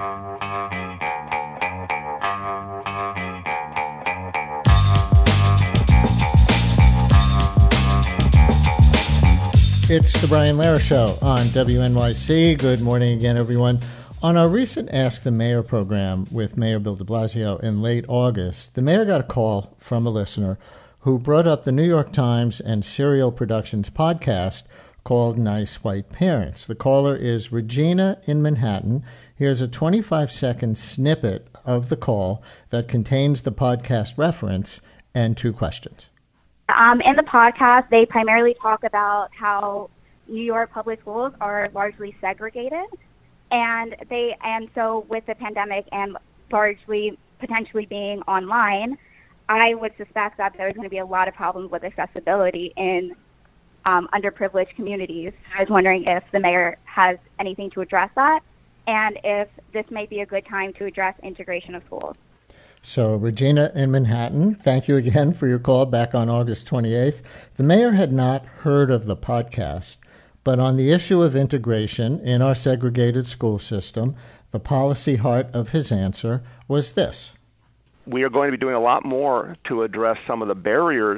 It's the Brian Lehrer Show on WNYC. Good morning again, everyone. On our recent Ask the Mayor program with Mayor Bill de Blasio in late August, the mayor got a call from a listener who brought up the New York Times and Serial Productions podcast called Nice White Parents. The caller is Regina in Manhattan. Here's a 25-second snippet of the call that contains the podcast reference and two questions. In the podcast, they primarily talk about how New York public schools are largely segregated, and so with the pandemic and largely potentially being online, I would suspect that there's going to be a lot of problems with accessibility in underprivileged communities. I was wondering if the mayor has anything to address that, and if this may be a good time to address integration of schools. So, Regina in Manhattan, thank you again for your call back on August 28th. The mayor had not heard of the podcast, but on the issue of integration in our segregated school system, the policy heart of his answer was this. We are going to be doing a lot more to address some of the barriers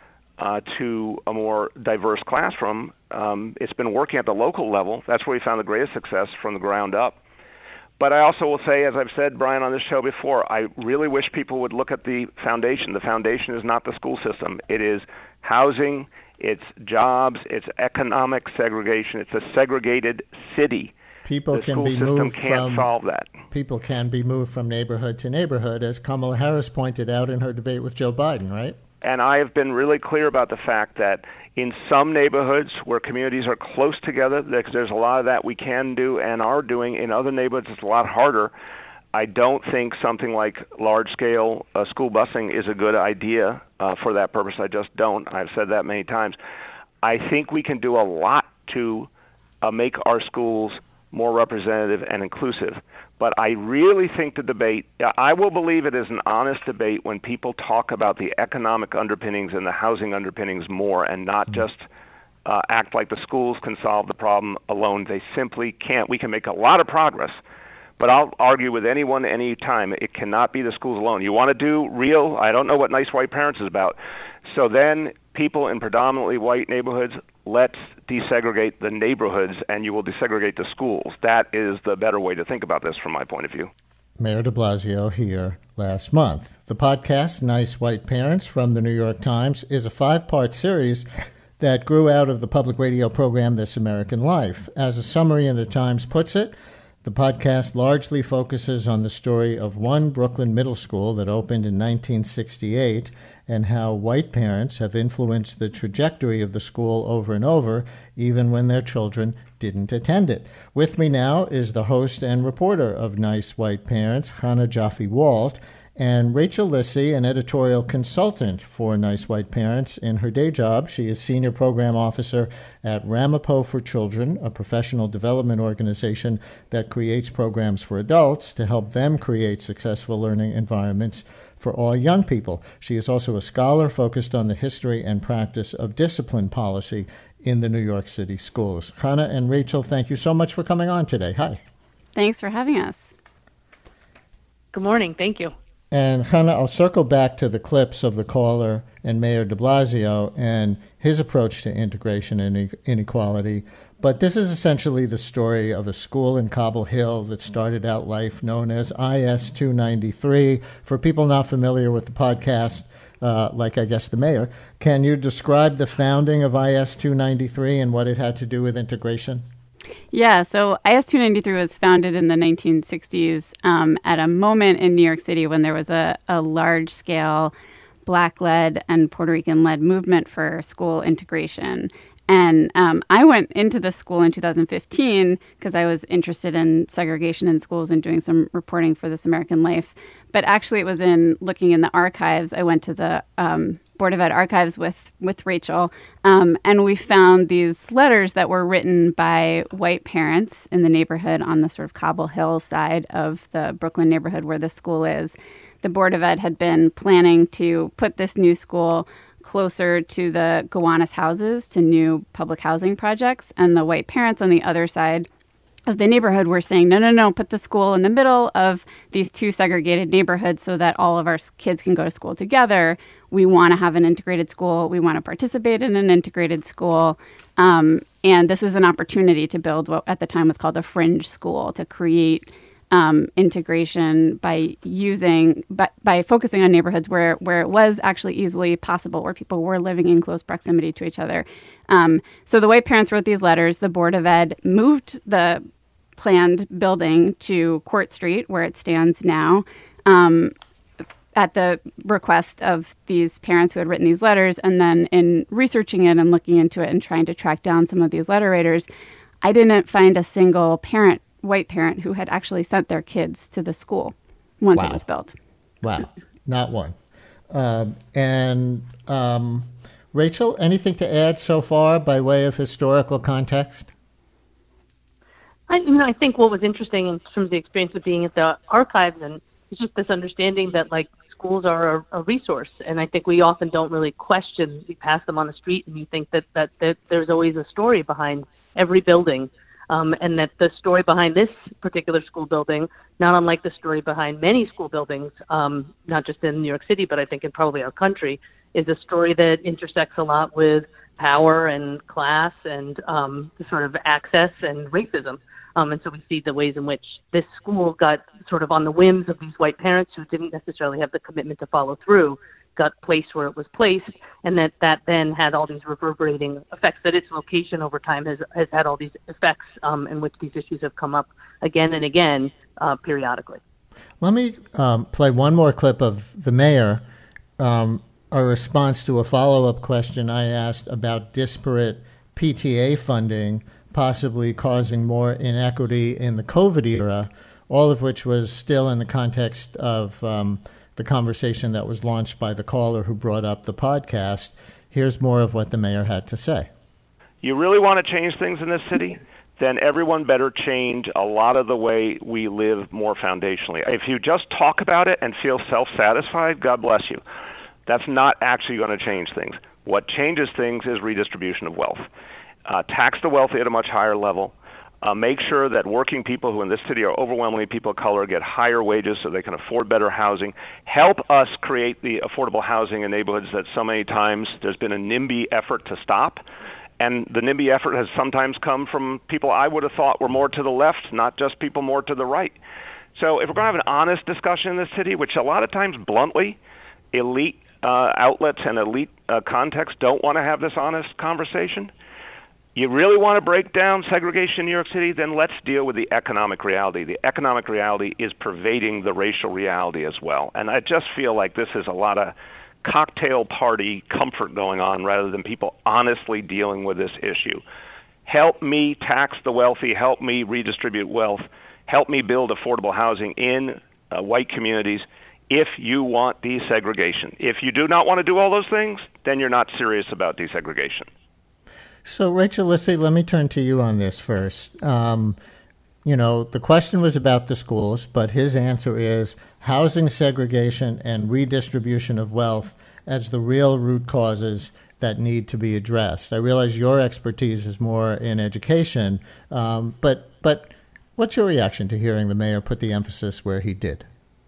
to a more diverse classroom. It's been working at the local level. That's where we found the greatest success from the ground up. But I also will say, as I've said, Brian, on this show before, I really wish people would look at the foundation. The foundation is not the school system. It is housing, it's jobs, it's economic segregation. It's a segregated city. People the can school be system moved can't solve that. People can be moved from neighborhood to neighborhood, as Kamala Harris pointed out in her debate with Joe Biden, right? And I have been really clear about the fact that in some neighborhoods where communities are close together, there's a lot of that we can do and are doing. In other neighborhoods, it's a lot harder. I don't think something like large-scale school busing is a good idea for that purpose. I just don't. I've said that many times. I think we can do a lot to make our schools more representative and inclusive. But I really think the debate, I will believe it is an honest debate when people talk about the economic underpinnings and the housing underpinnings more and not just act like the schools can solve the problem alone. They simply can't. We can make a lot of progress, but I'll argue with anyone any time, it cannot be the schools alone. You want to do real, I don't know what Nice White Parents is about. So then people in predominantly white neighborhoods, let's desegregate the neighborhoods and you will desegregate the schools. That is the better way to think about this from my point of view. Mayor de Blasio here last month. The podcast, Nice White Parents from the New York Times, is a 5-part series that grew out of the public radio program This American Life. As a summary in the Times puts it, the podcast largely focuses on the story of one Brooklyn middle school that opened in 1968 and how white parents have influenced the trajectory of the school over and over, even when their children didn't attend it. With me now is the host and reporter of Nice White Parents, Chana Joffe-Walt, and Rachel Lissy, an editorial consultant for Nice White Parents. In her day job, she is Senior Program Officer at Ramapo for Children, a professional development organization that creates programs for adults to help them create successful learning environments for all young people. She is also a scholar focused on the history and practice of discipline policy in the New York City schools. Chana and Rachel, thank you so much for coming on today. Hi. Thanks for having us. Good morning. Thank you. And Chana, I'll circle back to the clips of the caller and Mayor de Blasio and his approach to integration and inequality. But this is essentially the story of a school in Cobble Hill that started out life known as IS 293. For people not familiar with the podcast, like I guess the mayor, can you describe the founding of IS 293 and what it had to do with integration? Yeah, so IS 293 was founded in the 1960s at a moment in New York City when there was a large-scale Black-led and Puerto Rican-led movement for school integration. And I went into the school in 2015 because I was interested in segregation in schools and doing some reporting for This American Life. But actually, it was in looking in the archives. I went to the Board of Ed archives with Rachel, and we found these letters that were written by white parents in the neighborhood on the sort of Cobble Hill side of the Brooklyn neighborhood where the school is. The Board of Ed had been planning to put this new school closer to the Gowanus houses, to new public housing projects, and the white parents on the other side of the neighborhood were saying, no, put the school in the middle of these two segregated neighborhoods so that all of our kids can go to school together. We want to have an integrated school. We want to participate in an integrated school. And this is an opportunity to build what at the time was called a fringe school, to create integration by focusing on neighborhoods where it was actually easily possible, where people were living in close proximity to each other. So the way parents wrote these letters, the Board of Ed moved the planned building to Court Street, where it stands now, at the request of these parents who had written these letters. And then in researching it and looking into it and trying to track down some of these letter writers, I didn't find a single white parent who had actually sent their kids to the school once it was built. Wow, not one. Rachel, anything to add so far by way of historical context? I think what was interesting in terms of the experience of being at the archives and it's just this understanding that schools are a resource, and I think we often don't really question. We pass them on the street, and you think that there's always a story behind every building. And that the story behind this particular school building, not unlike the story behind many school buildings, not just in New York City, but I think in probably our country, is a story that intersects a lot with power and class and sort of access and racism. And so we see the ways in which this school got sort of on the whims of these white parents who didn't necessarily have the commitment to follow through, got placed where it was placed, and that then had all these reverberating effects, that its location over time has had all these effects in which these issues have come up again and again periodically. Let me play one more clip of the mayor, a response to a follow-up question I asked about disparate PTA funding possibly causing more inequity in the COVID era, all of which was still in the context of the conversation that was launched by the caller who brought up the podcast. Here's more of what the mayor had to say. You really want to change things in this city? Then everyone better change a lot of the way we live more foundationally. If you just talk about it and feel self-satisfied, God bless you. That's not actually going to change things. What changes things is redistribution of wealth. Tax the wealthy at a much higher level. Make sure that working people who in this city are overwhelmingly people of color get higher wages so they can afford better housing. Help us create the affordable housing in neighborhoods that so many times there's been a NIMBY effort to stop. And the NIMBY effort has sometimes come from people I would have thought were more to the left, not just people more to the right. So if we're going to have an honest discussion in this city, which a lot of times bluntly, elite outlets and elite contexts don't want to have this honest conversation, you really want to break down segregation in New York City, then let's deal with the economic reality. The economic reality is pervading the racial reality as well. And I just feel like this is a lot of cocktail party comfort going on rather than people honestly dealing with this issue. Help me tax the wealthy. Help me redistribute wealth. Help me build affordable housing in white communities if you want desegregation. If you do not want to do all those things, then you're not serious about desegregation. So, Rachel, let me turn to you on this first. The question was about the schools, but his answer is housing segregation and redistribution of wealth as the real root causes that need to be addressed. I realize your expertise is more in education, but what's your reaction to hearing the mayor put the emphasis where he did?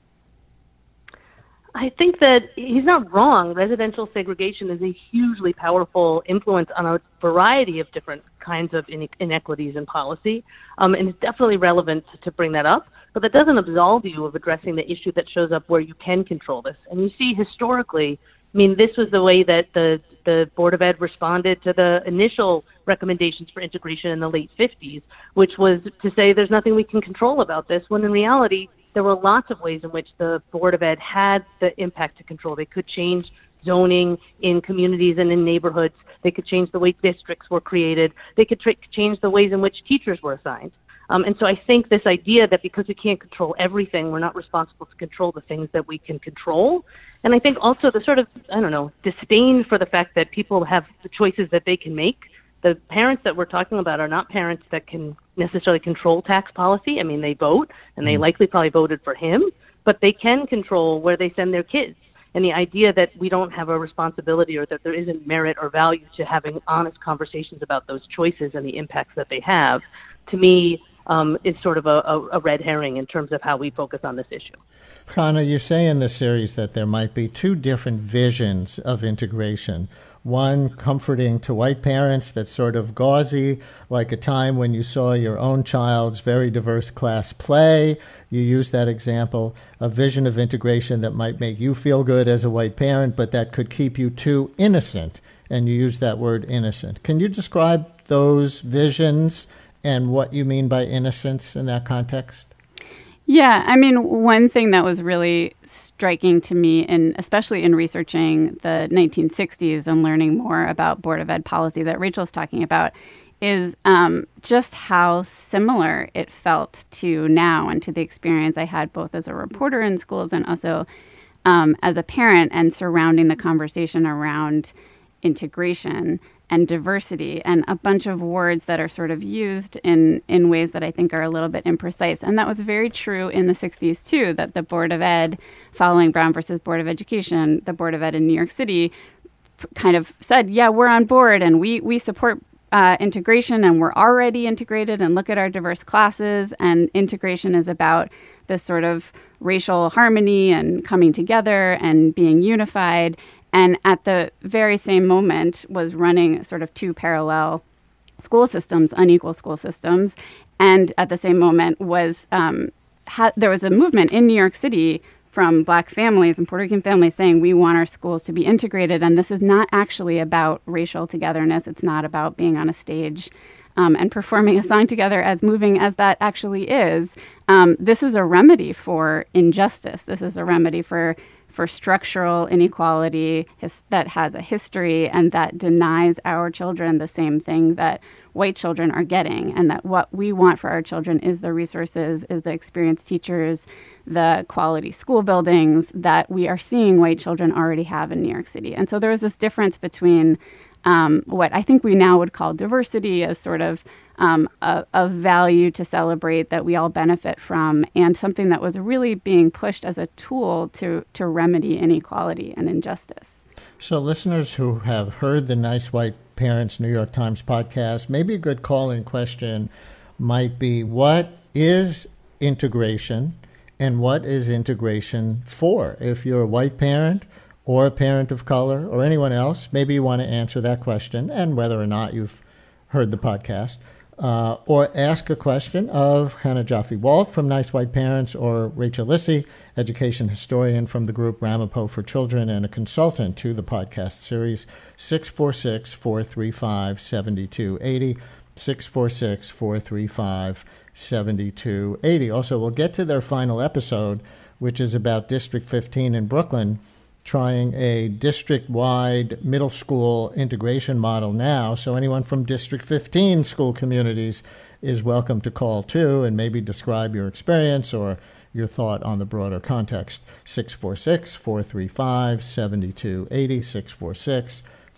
I think that he's not wrong. Residential segregation is a hugely powerful influence on a variety of different kinds of inequities in policy, and it's definitely relevant to bring that up. But that doesn't absolve you of addressing the issue that shows up where you can control this. And you see historically, this was the way that the Board of Ed responded to the initial recommendations for integration in the late 50s, which was to say there's nothing we can control about this, when in reality, there were lots of ways in which the Board of Ed had the impact to control. They could change zoning in communities and in neighborhoods. They could change the way districts were created. They could change the ways in which teachers were assigned. And so I think this idea that because we can't control everything, we're not responsible to control the things that we can control. And I think also the sort of, disdain for the fact that people have the choices that they can make. The parents that we're talking about are not parents that can necessarily control tax policy. They vote, and they likely probably voted for him, but they can control where they send their kids. And the idea that we don't have a responsibility or that there isn't merit or value to having honest conversations about those choices and the impacts that they have, to me, is sort of a red herring in terms of how we focus on this issue. Hannah, you say in the series that there might be two different visions of integration. One comforting to white parents that's sort of gauzy, like a time when you saw your own child's very diverse class play. You use that example. A vision of integration that might make you feel good as a white parent, but that could keep you too innocent. And you use that word innocent. Can you describe those visions and what you mean by innocence in that context? Yeah, I mean, one thing that was really striking to me, especially in researching the 1960s and learning more about Board of Ed policy that Rachel's talking about, is just how similar it felt to now and to the experience I had both as a reporter in schools and also as a parent, and surrounding the conversation around integration and diversity and a bunch of words that are sort of used in ways that I think are a little bit imprecise. And that was very true in the 60s, too, that the Board of Ed, following Brown versus Board of Education, the Board of Ed in New York City kind of said, yeah, we're on board and we support integration and we're already integrated and look at our diverse classes. And integration is about this sort of racial harmony and coming together and being unified. And at the very same moment was running sort of two parallel school systems, unequal school systems. And at the same moment was there was a movement in New York City from Black families and Puerto Rican families saying we want our schools to be integrated. And this is not actually about racial togetherness. It's not about being on a stage and performing a song together, as moving as that actually is. This is a remedy for injustice. This is a remedy for structural inequality that has a history and that denies our children the same thing that white children are getting, and that what we want for our children is the resources, is the experienced teachers, the quality school buildings that we are seeing white children already have in New York City. And so there was this difference between what I think we now would call diversity as sort of a value to celebrate that we all benefit from, and something that was really being pushed as a tool to remedy inequality and injustice. So listeners who have heard the Nice White Parents New York Times podcast, maybe a good call-in question might be, what is integration and what is integration for? If you're a white parent or a parent of color or anyone else, maybe you want to answer that question and whether or not you've heard the podcast. Or ask a question of Hannah Jaffe-Walt from Nice White Parents, or Rachel Lissy, education historian from the group Ramapo for Children and a consultant to the podcast series. 646-435-7280, 646-435-7280. Also, we'll get to their final episode, which is about District 15 in Brooklyn, trying a district-wide middle school integration model now. So anyone from District 15 school communities is welcome to call too and maybe describe your experience or your thought on the broader context. 646-435-7280,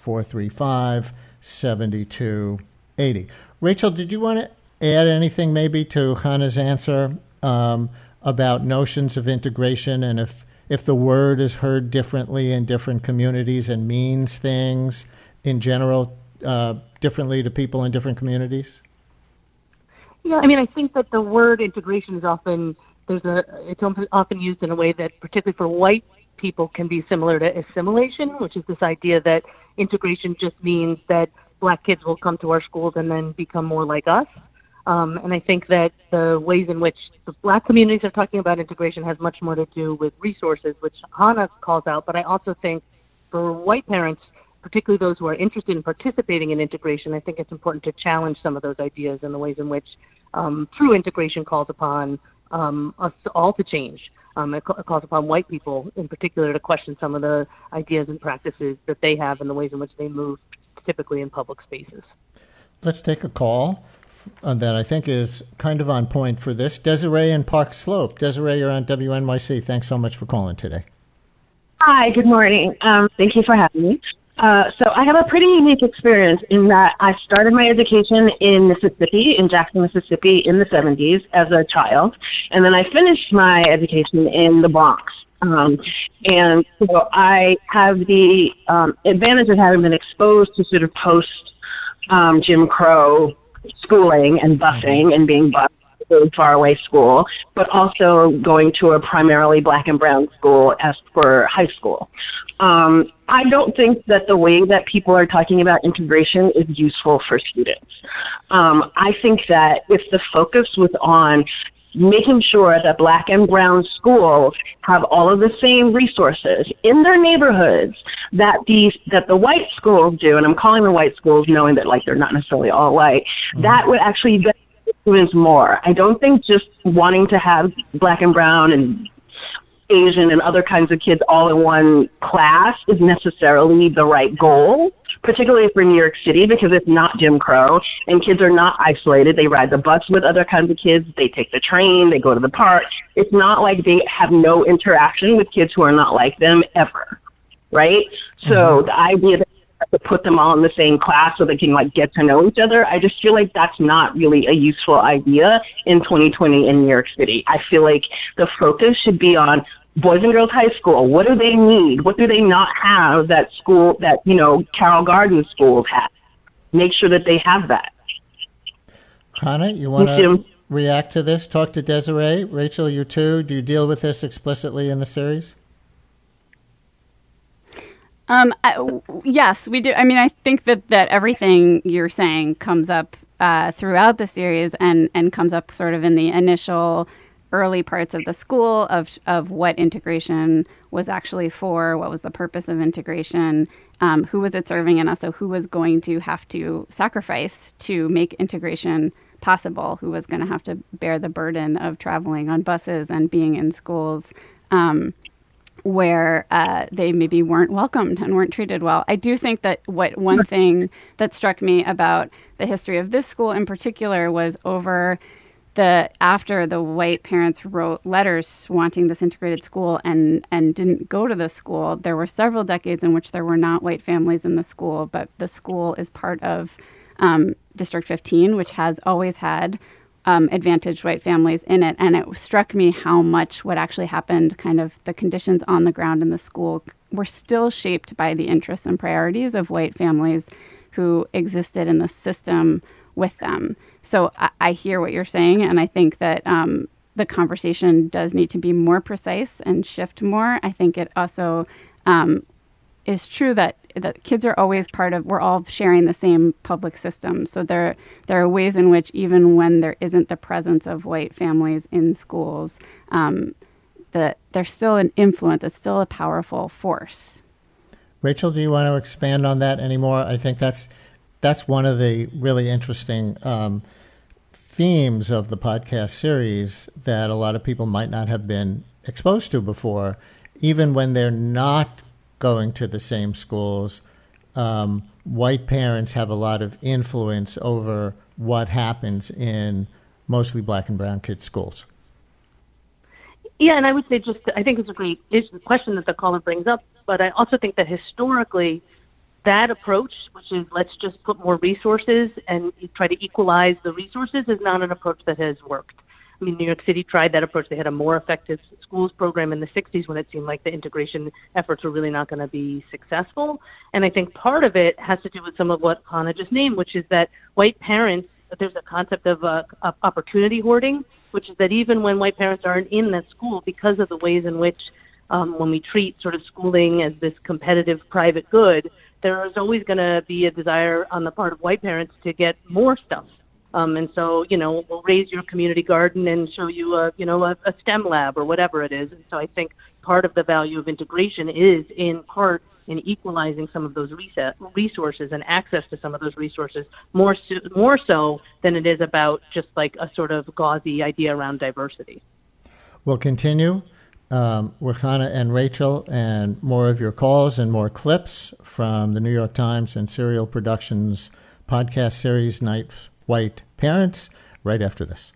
646-435-7280. Rachel, did you want to add anything maybe to Hannah's answer about notions of integration, and if the word is heard differently in different communities and means things in general differently to people in different communities? Yeah, I mean, I think that the word integration is often used in a way that, particularly for white people, can be similar to assimilation, which is this idea that integration just means that Black kids will come to our schools and then become more like us. And I think that the ways in which the Black communities are talking about integration has much more to do with resources, which Hannah calls out. But I also think for white parents, particularly those who are interested in participating in integration, I think it's important to challenge some of those ideas and the ways in which true integration calls upon us all to change. It calls upon white people in particular to question some of the ideas and practices that they have and the ways in which they move typically in public spaces. Let's take a call that I think is kind of on point for this. Desiree in Park Slope. Desiree, you're on WNYC. Thanks so much for calling today. Hi, good morning. Thank you for having me. So I have a pretty unique experience in that I started my education in Mississippi, in Jackson, Mississippi, in the 70s as a child, and then I finished my education in the Bronx. And so I have the advantage of having been exposed to sort of post Jim Crow schooling and busing and being bused very far away school, but also going to a primarily black and brown school as for high school. I don't think that the way that people are talking about integration is useful for students. I think that if the focus was on making sure that black and brown schools have all of the same resources in their neighborhoods that the white schools do, and I'm calling them white schools knowing that like they're not necessarily all white, that would actually benefit students more. I don't think just wanting to have black and brown and Asian and other kinds of kids all in one class is necessarily the right goal, particularly for New York City, because it's not Jim Crow and kids are not isolated. They ride the bus with other kinds of kids. They take the train. They go to the park. It's not like they have no interaction with kids who are not like them ever, right? So the idea that you have to put them all in the same class so they can like get to know each other, I just feel like that's not really a useful idea in 2020 in New York City. I feel like the focus should be on Boys and Girls High School. What do they need? What do they not have that school, that, you know, Carroll Gardens schools have? Make sure that they have that. Hannah, you want to react to this? Talk to Desiree. Rachel, you too. Do you deal with this explicitly in the series? Yes, we do. I mean, I think that everything you're saying comes up throughout the series and comes up sort of in the initial early parts of the school of what integration was actually for, what was the purpose of integration, who was it serving, and also who was going to have to sacrifice to make integration possible, who was going to have to bear the burden of traveling on buses and being in schools where they maybe weren't welcomed and weren't treated well. I do think that one thing that struck me about the history of this school in particular was after the white parents wrote letters wanting this integrated school and didn't go to the school, there were several decades in which there were not white families in the school, but the school is part of District 15, which has always had advantaged white families in it. And it struck me how much what actually happened, kind of the conditions on the ground in the school, were still shaped by the interests and priorities of white families who existed in the system with them. So I hear what you're saying, and I think that the conversation does need to be more precise and shift more. I think it also is true that kids are always we're all sharing the same public system. So there are ways in which even when there isn't the presence of white families in schools, there's still an influence. It's still a powerful force. Rachel, do you want to expand on that anymore? I think that's one of the really interesting themes of the podcast series that a lot of people might not have been exposed to before. Even when they're not going to the same schools, white parents have a lot of influence over what happens in mostly black and brown kids' schools. Yeah, and I would say I think it's a great question that the caller brings up, but I also think that historically, that approach, which is let's just put more resources and try to equalize the resources, is not an approach that has worked. I mean, New York City tried that approach. They had a more effective schools program in the 60s when it seemed like the integration efforts were really not going to be successful. And I think part of it has to do with some of what Hannah just named, which is that white parents, there's a concept of opportunity hoarding, which is that even when white parents aren't in the school, because of the ways in which when we treat sort of schooling as this competitive private good, there is always going to be a desire on the part of white parents to get more stuff. And so, we'll raise your community garden and show you a STEM lab or whatever it is. And so I think part of the value of integration is in part in equalizing some of those resources and access to some of those resources more so than it is about just like a sort of gauzy idea around diversity. We'll continue with Hannah and Rachel and more of your calls and more clips from the New York Times and Serial Productions podcast series, Nice White Parents, right after this.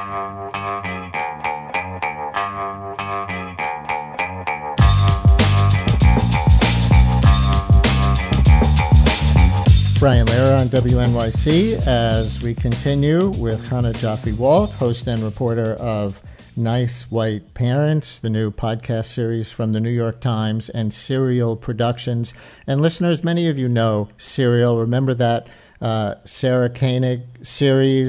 Brian Lehrer on WNYC as we continue with Hannah Jaffe-Walt, host and reporter of Nice White Parents, the new podcast series from the New York Times and Serial Productions. And listeners, many of you know Serial. Remember that Sarah Koenig series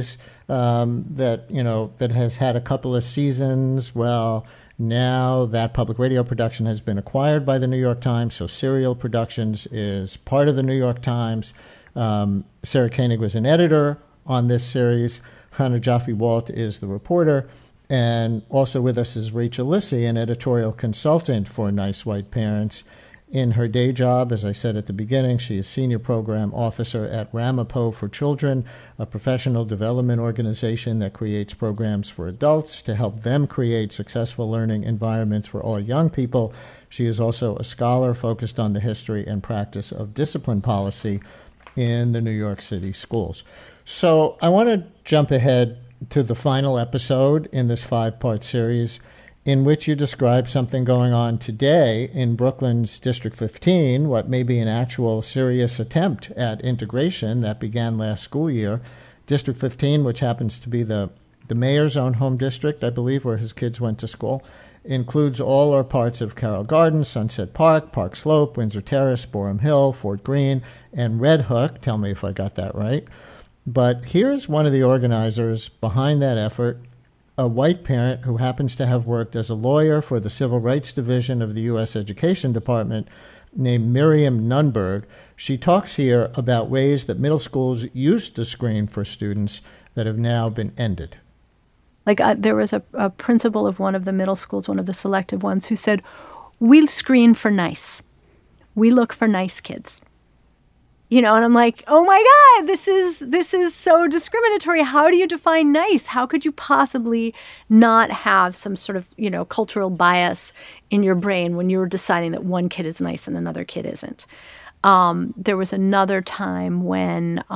that has had a couple of seasons. Well, now that public radio production has been acquired by the New York Times, so Serial Productions is part of the New York Times. Sarah Koenig was an editor on this series. Hannah Jaffe-Walt is the reporter. And also with us is Rachel Lissy, an editorial consultant for Nice White Parents. In her day job, as I said at the beginning, she is Senior Program Officer at Ramapo for Children, a professional development organization that creates programs for adults to help them create successful learning environments for all young people. She is also a scholar focused on the history and practice of discipline policy in the New York City schools. So I want to jump ahead to the final episode in this 5-part series, in which you describe something going on today in Brooklyn's District 15, what may be an actual serious attempt at integration that began last school year. District 15, which happens to be the mayor's own home district, I believe, where his kids went to school, includes all or parts of Carroll Gardens, Sunset Park, Park Slope, Windsor Terrace, Boerum Hill, Fort Greene, and Red Hook. Tell me if I got that right. But here's one of the organizers behind that effort, a white parent who happens to have worked as a lawyer for the Civil Rights Division of the U.S. Education Department, named Miriam Nunberg. She talks here about ways that middle schools used to screen for students that have now been ended. Like there was a principal of one of the middle schools, one of the selective ones, who said, "We screen for nice. We look for nice kids." And I'm like, oh my God, this is so discriminatory. How do you define nice? How could you possibly not have some sort of, cultural bias in your brain when you're deciding that one kid is nice and another kid isn't? There was another time when,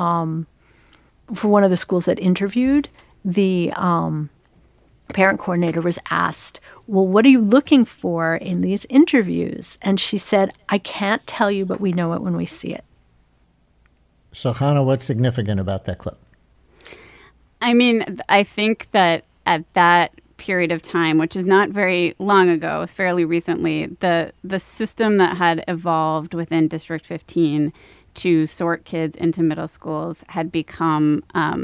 for one of the schools that interviewed, the parent coordinator was asked, well, what are you looking for in these interviews? And she said, I can't tell you, but we know it when we see it. So, Hannah, what's significant about that clip? I mean, I think that at that period of time, which is not very long ago, it was fairly recently, the system that had evolved within District 15 to sort kids into middle schools had become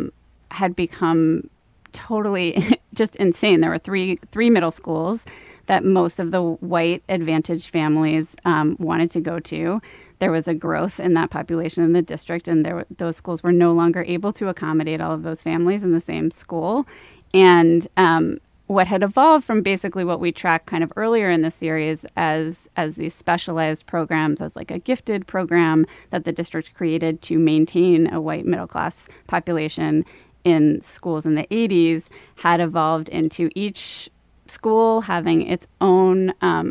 totally just insane. There were three middle schools that most of the white advantaged families wanted to go to. There was a growth in that population in the district, and those schools were no longer able to accommodate all of those families in the same school. And what had evolved from basically what we tracked kind of earlier in the series as these specialized programs, as like a gifted program that the district created to maintain a white middle class population in schools in the 80s, had evolved into each school having its own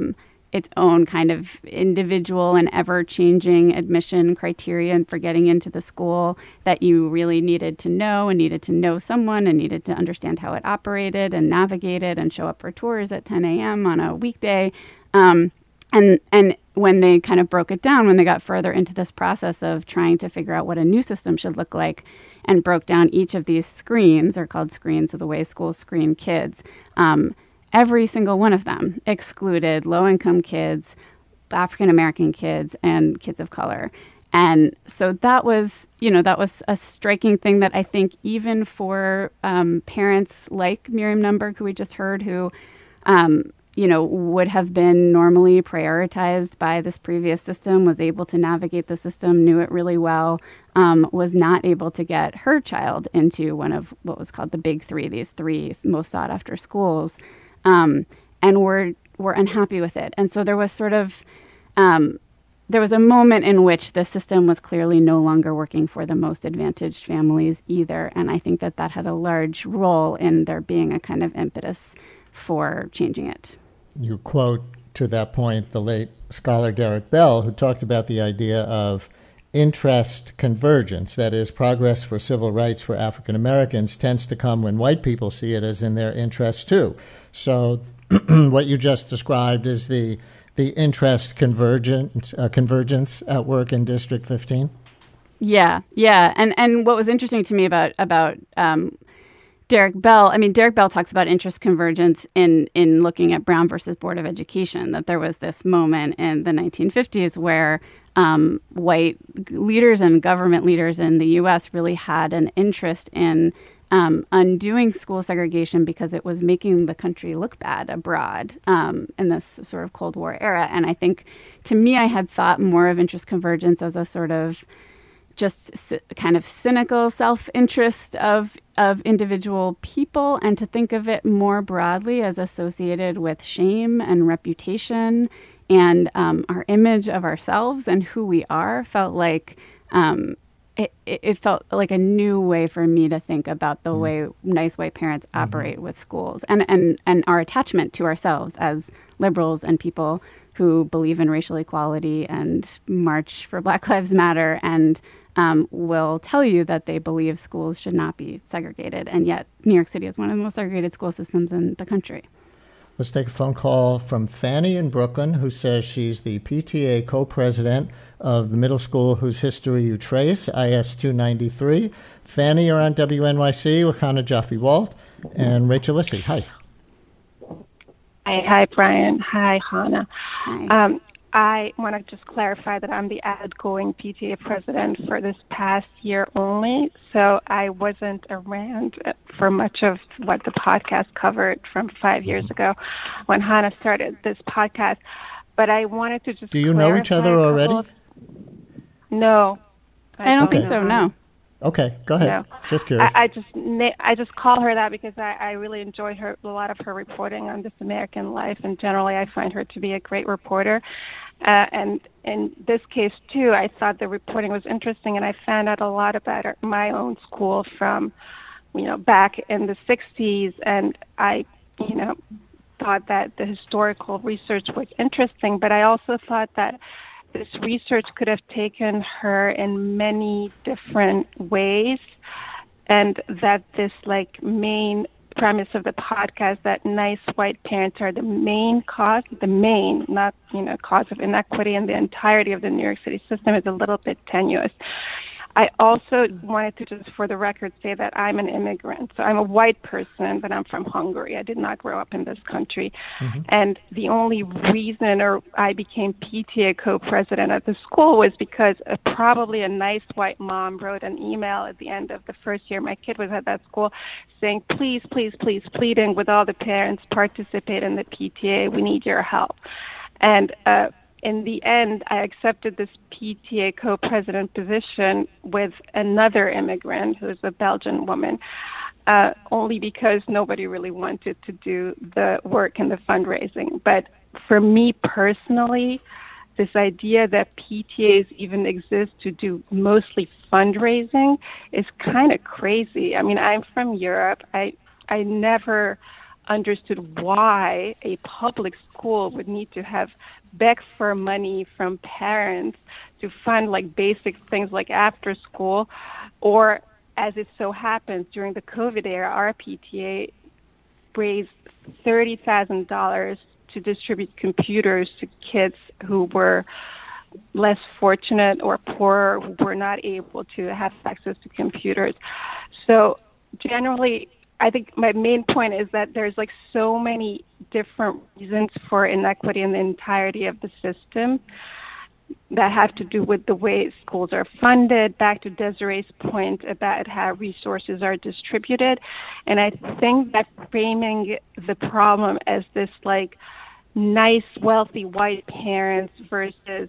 kind of individual and ever-changing admission criterion for getting into the school that you really needed to know someone and needed to understand how it operated and navigated and show up for tours at 10 a.m. on a weekday. And when they kind of broke it down, when they got further into this process of trying to figure out what a new system should look like and broke down each of these screens, they're called screens of the way schools screen kids, every single one of them excluded low-income kids, African-American kids, and kids of color. And so that was a striking thing that I think even for parents like Miriam Nunberg, who we just heard, who, would have been normally prioritized by this previous system, was able to navigate the system, knew it really well, was not able to get her child into one of what was called the big three, these three most sought-after schools. And were unhappy with it. And so there was sort of, there was a moment in which the system was clearly no longer working for the most advantaged families either. And I think that had a large role in there being a kind of impetus for changing it. You quote, to that point, the late scholar Derek Bell, who talked about the idea of interest convergence, that is, progress for civil rights for African Americans tends to come when white people see it as in their interest too. So what you just described is the interest convergence at work in District 15? Yeah. And what was interesting to me about Derek Bell, Derek Bell talks about interest convergence in looking at Brown versus Board of Education, that there was this moment in the 1950s where white leaders and government leaders in the U.S. really had an interest in undoing school segregation because it was making the country look bad abroad in this sort of Cold War era. And I think, to me, I had thought more of interest convergence as a sort of just kind of cynical self-interest of individual people, and to think of it more broadly as associated with shame and reputation and our image of ourselves and who we are. Felt like it felt like a new way for me to think about the way nice white parents operate with schools and our attachment to ourselves as liberals and people who believe in racial equality and march for Black Lives Matter and will tell you that they believe schools should not be segregated. And yet New York City is one of the most segregated school systems in the country. Let's take a phone call from Fanny in Brooklyn, who says she's the PTA co-president of the middle school whose history you trace, IS 293. Fanny, you're on WNYC with Hannah Jaffe-Walt and Rachel Lissy. Hi. Hi, Brian. Hi, Hannah. Hi. I want to just clarify that I'm the outgoing PTA president for this past year only, so I wasn't around for much of what the podcast covered from 5 years ago when Hannah started this podcast. But I wanted to just Do you know each other already? No. I don't think so, no. Okay, go ahead. No. Just curious. I just call her that because I really enjoyed a lot of her reporting on This American Life, and generally I find her to be a great reporter. And in this case, too, I thought the reporting was interesting, and I found out a lot about my own school from, back in the 60s, and I, thought that the historical research was interesting, but I also thought that this research could have taken her in many different ways, and that this main premise of the podcast, that nice white parents are the main cause, not cause of inequity in the entirety of the New York City system, is a little bit tenuous. I also wanted to just, for the record, say that I'm an immigrant. So I'm a white person, but I'm from Hungary. I did not grow up in this country. Mm-hmm. And the only reason I became PTA co-president at the school was because probably a nice white mom wrote an email at the end of the first year my kid was at that school saying, please, pleading with all the parents, participate in the PTA. We need your help. And in the end, I accepted this PTA co-president position with another immigrant who's a Belgian woman, only because nobody really wanted to do the work and the fundraising. But for me personally, this idea that PTAs even exist to do mostly fundraising is kind of crazy. I mean, I'm from Europe. I never understood why a public school would need to have beg for money from parents to fund basic things like after school, or as it so happens during the COVID era, our PTA raised $30,000 to distribute computers to kids who were less fortunate or poorer, who were not able to have access to computers. So generally, I think my main point is that there's so many different reasons for inequity in the entirety of the system that have to do with the way schools are funded, back to Desiree's point about how resources are distributed. And I think that framing the problem as this nice, wealthy white parents versus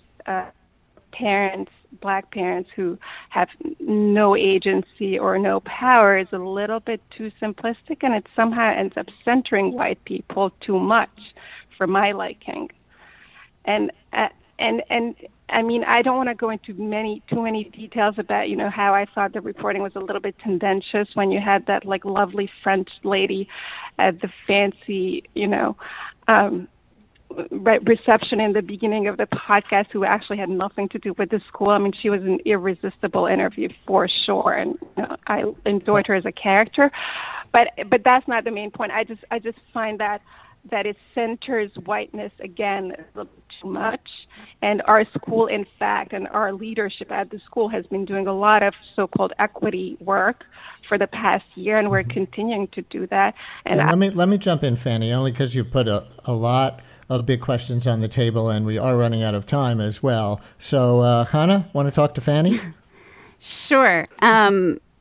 Black parents who have no agency or no power is a little bit too simplistic, and it somehow ends up centering white people too much for my liking. And I mean, I don't want to go into too many details about how I thought the reporting was a little bit tendentious when you had that lovely French lady at the fancy reception in the beginning of the podcast who actually had nothing to do with the school. I mean, she was an irresistible interview for sure, and I enjoyed her as a character. But that's not the main point. I just find that it centers whiteness again a little too much. And our school, in fact, and our leadership at the school has been doing a lot of so-called equity work for the past year, and we're continuing to do that. And let me jump in, Fanny, only because you've put a lot of big questions on the table, and we are running out of time as well. So, Hannah, want to talk to Fanny? Sure.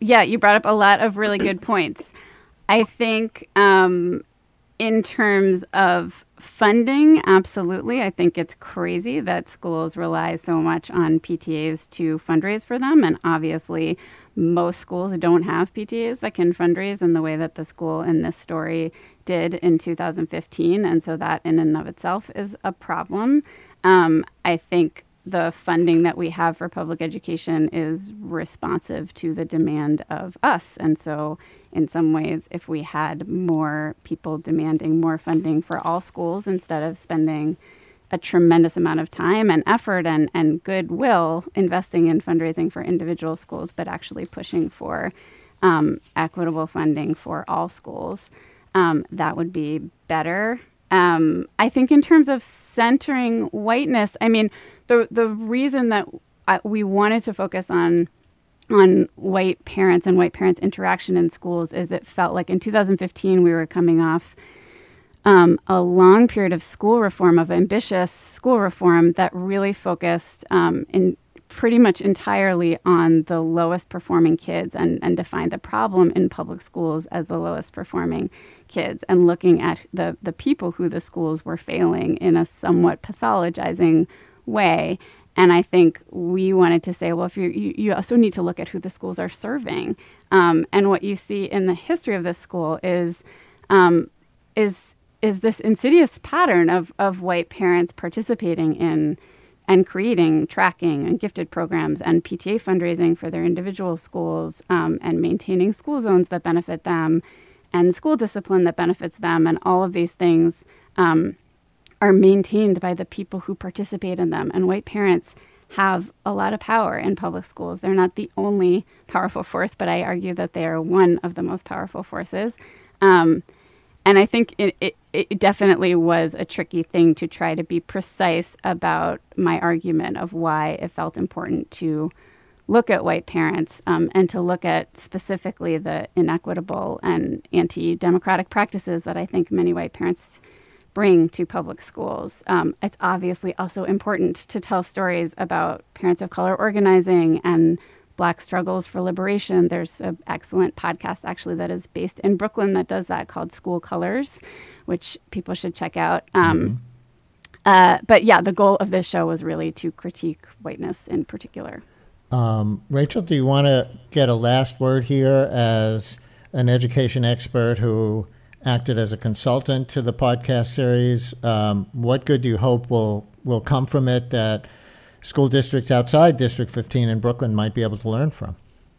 you brought up a lot of really good points. I think in terms of funding, absolutely. I think it's crazy that schools rely so much on PTAs to fundraise for them. And obviously, most schools don't have PTAs that can fundraise in the way that the school in this story did in 2015. And so that in and of itself is a problem. I think the funding that we have for public education is responsive to the demand of us. And so in some ways, if we had more people demanding more funding for all schools instead of spending a tremendous amount of time and effort and goodwill investing in fundraising for individual schools, but actually pushing for equitable funding for all schools, that would be better. I think in terms of centering whiteness, I mean, the reason that we wanted to focus on white parents and white parents' interaction in schools is it felt like in 2015 we were coming off a long period of school reform, of ambitious school reform that really focused in pretty much entirely on the lowest performing kids and defined the problem in public schools as the lowest performing kids, and looking at the people who the schools were failing in a somewhat pathologizing way. And I think we wanted to say, well, if you also need to look at who the schools are serving. And what you see in the history of this school is this insidious pattern of white parents participating in and creating tracking and gifted programs and PTA fundraising for their individual schools, and maintaining school zones that benefit them and school discipline that benefits them. And all of these things are maintained by the people who participate in them. And white parents have a lot of power in public schools. They're not the only powerful force, but I argue that they are one of the most powerful forces. And I think it definitely was a tricky thing to try to be precise about my argument of why it felt important to look at white parents and to look at specifically the inequitable and anti-democratic practices that I think many white parents bring to public schools. It's obviously also important to tell stories about parents of color organizing and Black struggles for liberation. There's an excellent podcast actually that is based in Brooklyn that does that, called School Colors, which people should check out. But yeah, the goal of this show was really to critique whiteness in particular. Rachel, do you want to get a last word here as an education expert who acted as a consultant to the podcast series? What good do you hope will come from it that school districts outside District 15 in Brooklyn might be able to learn from?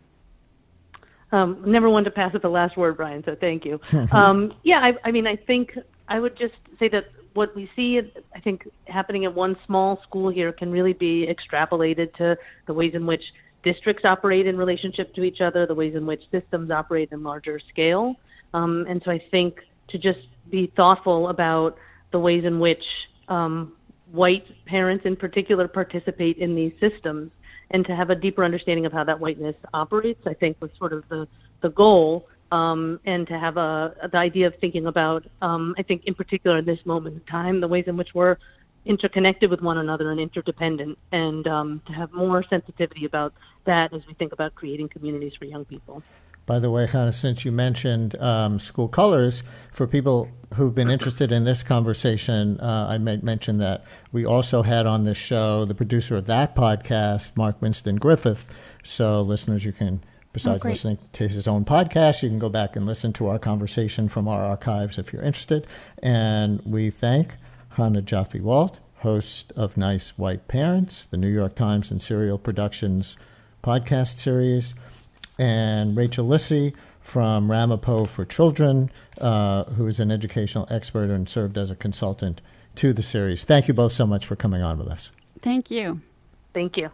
Never one to pass with the last word, Brian, so thank you. I mean, I think I would just say that what we see, I think, happening at one small school here can really be extrapolated to the ways in which districts operate in relationship to each other, the ways in which systems operate in larger scale. And so I think to just be thoughtful about the ways in which white parents in particular participate in these systems, and to have a deeper understanding of how that whiteness operates, I think was sort of the goal, and to have the idea of thinking about, I think in particular in this moment in time, the ways in which we're interconnected with one another and interdependent, and to have more sensitivity about that as we think about creating communities for young people. By the way, Hannah, since you mentioned School Colors, for people who've been interested in this conversation, I might mention that we also had on this show the producer of that podcast, Mark Winston Griffith. So listeners, you can, besides listening to his own podcast, you can go back and listen to our conversation from our archives if you're interested. And we thank Hannah Jaffe-Walt, host of Nice White Parents, the New York Times and Serial Productions podcast series, and Rachel Lissy from Ramapo for Children, who is an educational expert and served as a consultant to the series. Thank you both so much for coming on with us. Thank you. Thank you.